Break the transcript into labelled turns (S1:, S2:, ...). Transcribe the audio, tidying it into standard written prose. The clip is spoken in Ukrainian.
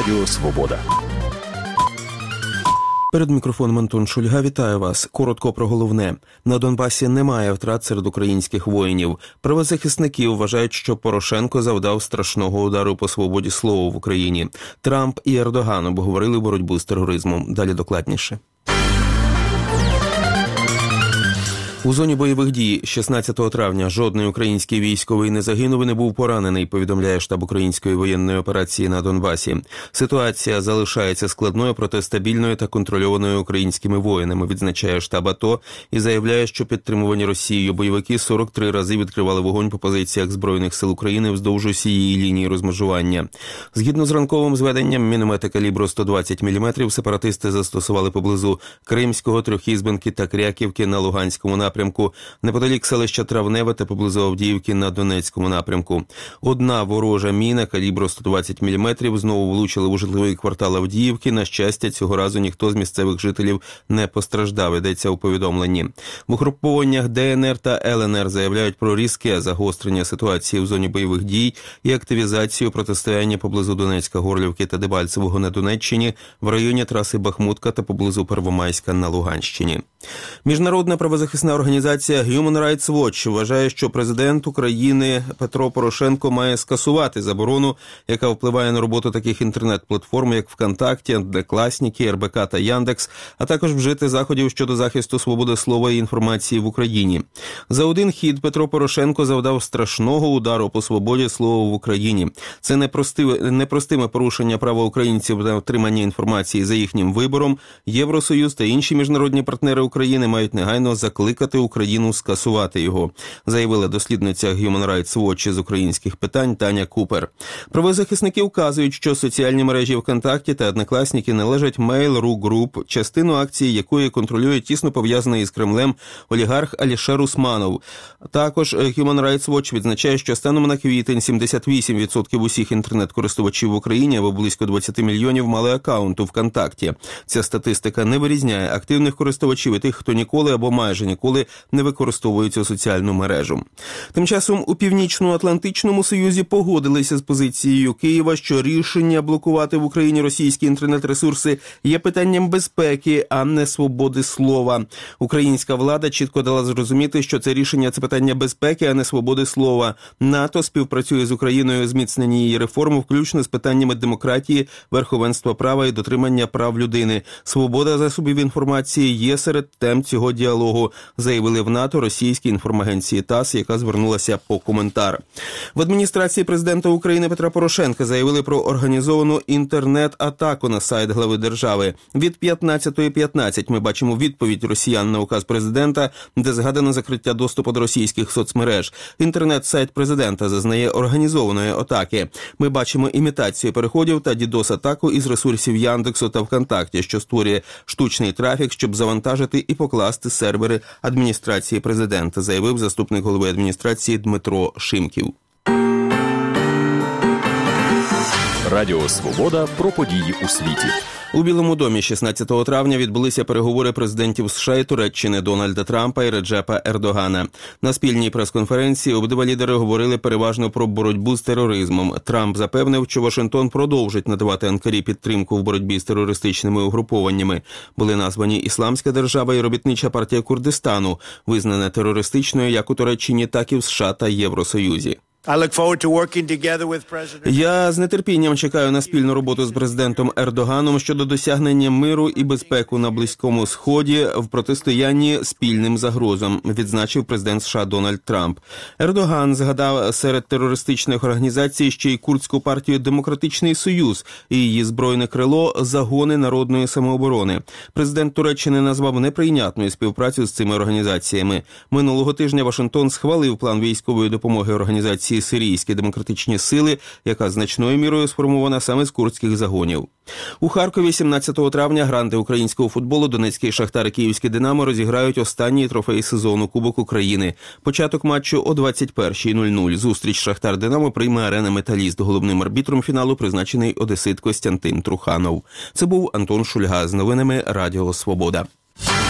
S1: Радіо Свобода.
S2: Перед мікрофоном Антон Шульга. Вітаю вас. Коротко про головне. На Донбасі немає втрат серед українських воїнів. Правозахисники вважають, що Порошенко завдав страшного удару по свободі слова в Україні. Трамп і Ердоган обговорили боротьбу з тероризмом. Далі докладніше. У зоні бойових дій 16 травня жодний український військовий не загинув і не був поранений, повідомляє штаб української воєнної операції на Донбасі. Ситуація залишається складною, проте стабільною та контрольованою українськими воїнами, відзначає штаб АТО і заявляє, що підтримувані Росією бойовики 43 рази відкривали вогонь по позиціях Збройних сил України вздовж усієї лінії розмежування. Згідно з ранковим зведенням, міномети калібру 120 мм сепаратисти застосували поблизу Кримського, Трьохізбенки та Кряківки на Луганському напрямку, неподалік селища Травневе та поблизу Авдіївки на Донецькому напрямку. Одна ворожа міна калібру 120 мм знову влучила у житловий квартал Авдіївки. На щастя, цього разу ніхто з місцевих жителів не постраждав, йдеться у повідомленні. В угрупованнях ДНР та ЛНР заявляють про різке загострення ситуації в зоні бойових дій і активізацію протистояння поблизу Донецька, Горлівки та Дебальцевого на Донеччині, в районі траси Бахмутка та поблизу Первомайська на Луганщині. Міжнародна правозахисна організація Human Rights Watch вважає, що президент України Петро Порошенко має скасувати заборону, яка впливає на роботу таких інтернет-платформ, як ВКонтакті, Однокласники, РБК та Яндекс, а також вжити заходів щодо захисту свободи слова і інформації в Україні. За один хід Петро Порошенко завдав страшного удару по свободі слова в Україні. Це непростиме порушення права українців на отримання інформації за їхнім вибором. Євросоюз та інші міжнародні партнери України мають негайно закликати Україну скасувати його, заявила дослідниця Human Rights Watch з українських питань Таня Купер. Правозахисники вказують, що соціальні мережі ВКонтакті та Однокласники належать Mail.ru Group, частину акцій якої контролює тісно пов'язаний із Кремлем олігарх Алішер Усманов. Також Human Rights Watch відзначає, що станом на квітень 78% усіх інтернет-користувачів в Україні або близько 20 мільйонів мали акаунт у ВКонтакті. Ця статистика не вирізняє активних користувачів і тих, хто ніколи або майже ніколи не використовує цю соціальну мережу. Тим часом у Північно-Атлантичному Союзі погодилися з позицією Києва, що рішення блокувати в Україні російські інтернет-ресурси є питанням безпеки, а не свободи слова. Українська влада чітко дала зрозуміти, що це рішення – це питання безпеки, а не свободи слова. НАТО співпрацює з Україною у зміцненні її реформ, включно з питаннями демократії, верховенства права і дотримання прав людини. Свобода засобів інформації є серед тем цього діалогу, заявили в НАТО російській інформагенції ТАСС, яка звернулася по коментар. В адміністрації президента України Петра Порошенка заявили про організовану інтернет-атаку на сайт глави держави. Від 15:15 ми бачимо відповідь росіян на указ президента, де згадано закриття доступу до російських соцмереж. Інтернет-сайт президента зазнає організованої атаки. Ми бачимо імітацію переходів та DDoS-атаку із ресурсів Яндексу та ВКонтакті, що створює штучний трафік, щоб завантажити і покласти сервери адміністрації президента, заявив заступник голови адміністрації Дмитро Шимків.
S1: Радіо Свобода про події у світі.
S2: У Білому домі 16 травня відбулися переговори президентів США і Туреччини Дональда Трампа і Реджепа Ердогана. На спільній прес-конференції обидва лідери говорили переважно про боротьбу з тероризмом. Трамп запевнив, що Вашингтон продовжить надавати Анкарі підтримку в боротьбі з терористичними угрупованнями. Були названі Ісламська держава і Робітнича партія Курдистану, визнана терористичною як у Туреччині, так і в США та Євросоюзі. Я з нетерпінням чекаю на спільну роботу з президентом Ердоганом щодо досягнення миру і безпеки на Близькому Сході в протистоянні спільним загрозам, відзначив президент США Дональд Трамп. Ердоган згадав серед терористичних організацій ще й курдську партію «Демократичний Союз» і її збройне крило «Загони народної самооборони». Президент Туреччини назвав неприйнятною співпрацю з цими організаціями. Минулого тижня Вашингтон схвалив план військової допомоги організації «Сирійські демократичні сили», яка значною мірою сформована саме з курдських загонів. У Харкові 17 травня гранди українського футболу Донецький Шахтар і Київське Динамо розіграють останній трофей сезону Кубок України. Початок матчу о 21:00. Зустріч Шахтар-Динамо прийме Арена Металіст. Головним арбітром фіналу призначений одесит Костянтин Труханов. Це був Антон Шульга з новинами Радіо Свобода.